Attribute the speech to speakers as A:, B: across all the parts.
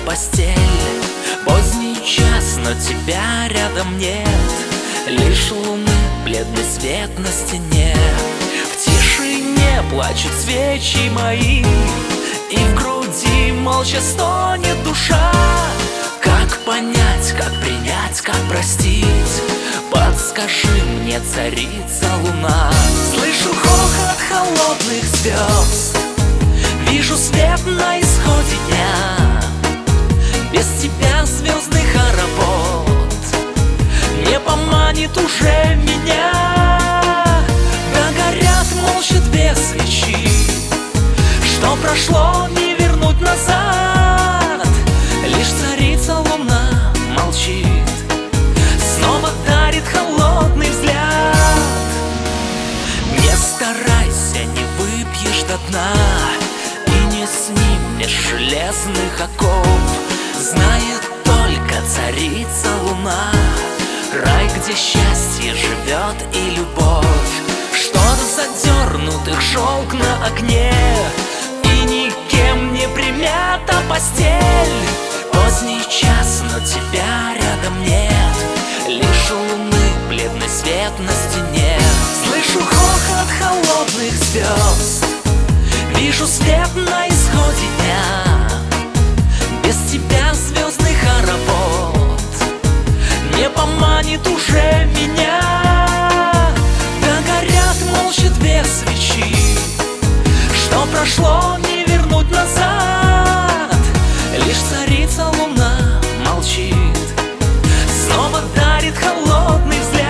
A: постель. Поздний час, но тебя рядом нет. Лишь луны, бледный свет на стене. В тишине плачут свечи мои, и в груди молча стонет душа. Как понять, как принять, как простить? Подскажи мне, царица луна. Слышу хохот холодных звезд, вижу свет на исходе дня. Без тебя звездный хоровод не поманит уже меня. Да горят молча две свечи, что прошло не вернуть назад. Лишь царица луна молчит, снова дарит холодный взгляд. Не старайся, не выпьешь до дна и не снимешь железных оков. Знает только царица луна рай, где счастье живет и любовь. Что-то задернутых шелк на огне, и никем не примята постель. Поздний час, но тебя рядом нет. Лишь у луны бледный свет на стене. Слышу хохот холодных звезд, вижу свет на исходе дня. Без тебя звездный хоровод не поманит уже меня. Да горят молча две свечи, что прошло не вернуть назад. Лишь царица луна молчит, снова дарит холодный взгляд.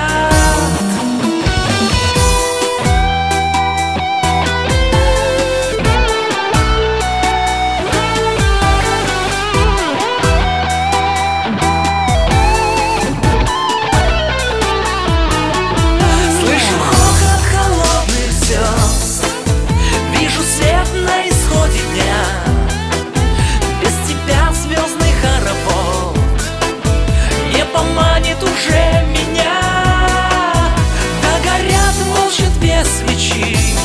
A: Слышу хохот холодных звезд, вижу свет на исходе дня. Без тебя звездный хоровод не поманит уже меня. Да горят молча две свечи,